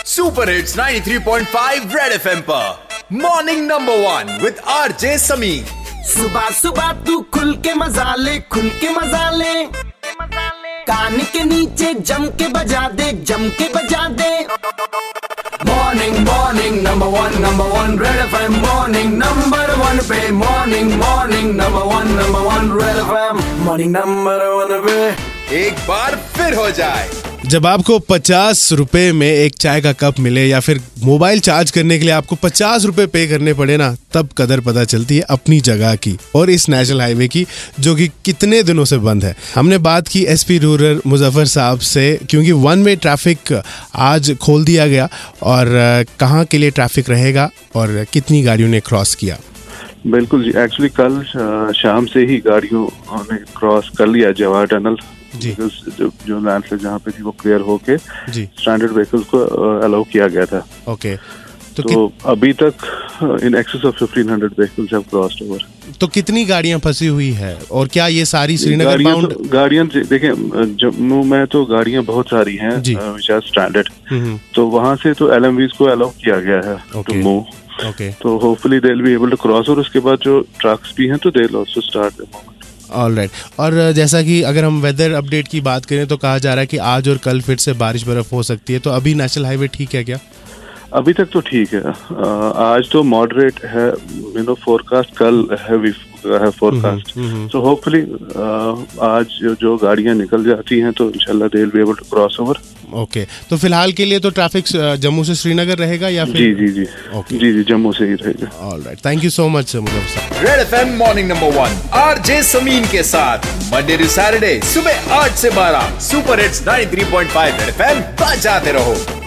Super hits 93.5 red FM पर morning number 1 with RJ Sameer. सुबह सुबह तू खुल के मजा ले, खुल के मजा ले, कान के नीचे जम के बजा दे, जम के बजा दे। Morning morning number one red FM, morning number 1 पे, morning morning number 1 red FM, morning number 1 पे। एक बार फिर हो जाए। जब आपको 50 रुपए में एक चाय का कप मिले या फिर मोबाइल चार्ज करने के लिए आपको 50 रुपए पे करने पड़े ना, तब कदर पता चलती है अपनी जगह की और इस नेशनल हाईवे की, जो कि कितने दिनों से बंद है। हमने बात की एसपी रूरल मुजफ्फर साहब से, क्योंकि वन वे ट्रैफिक आज खोल दिया गया और कहाँ के लिए ट्रैफिक रहेगा और कितनी गाड़ियों ने क्रॉस किया। बिल्कुल जी, एक्चुअली कल शाम से ही गाड़ियों ने क्रॉस कर लिया जवाहर टनल जी। जो लैंडस्लाइड जहाँ पे थी वो क्लियर होके स्टैंडर्ड व्हीकल्स को अलाउ किया गया था। ओके, तो अभी तक in excess of 1500 vehicles have crossed over. तो कितनी गाड़ियाँ फंसी हुई है और क्या ये सारी श्रीनगर बाउंड गाड़ियाँ? देखें, जम्मू में तो गाड़ियाँ बहुत सारी हैं विच आर स्टैंडर्ड, तो वहाँ से तो LMVs को अलाउ किया गया है टू मूव। तो hopefully they will be able to cross, और उसके बाद जो ट्रक्स भी हैं तो they will also start the movement. Alright. और जैसा कि अगर हम वेदर अपडेट की बात करें तो कहा जा रहा है कि आज और कल फिर से बारिश बर्फ हो सकती है, तो अभी नेशनल हाईवे ठीक है क्या? अभी तक तो ठीक है। आज तो मॉडरेट है, फोरकास्ट, कल हैवी है फोरकास्ट। तो होपफुली आज जो गाड़ियां निकल जाती हैं तो इंशाल्लाह they will be able to cross over. Okay, तो फिलहाल के लिए तो ट्रैफिक जम्मू से श्रीनगर रहेगा या फिर? जी ओके जी, जम्मू से ही रहेगा। Alright, thank you so much Muzaffar साहब। Red FM morning number 1 RJ Sameen के साथ मंडे टू सैटरडे सुबह 8 से 12 सुपर हिट्स 93.5 रेड एफएम बजाते रहो।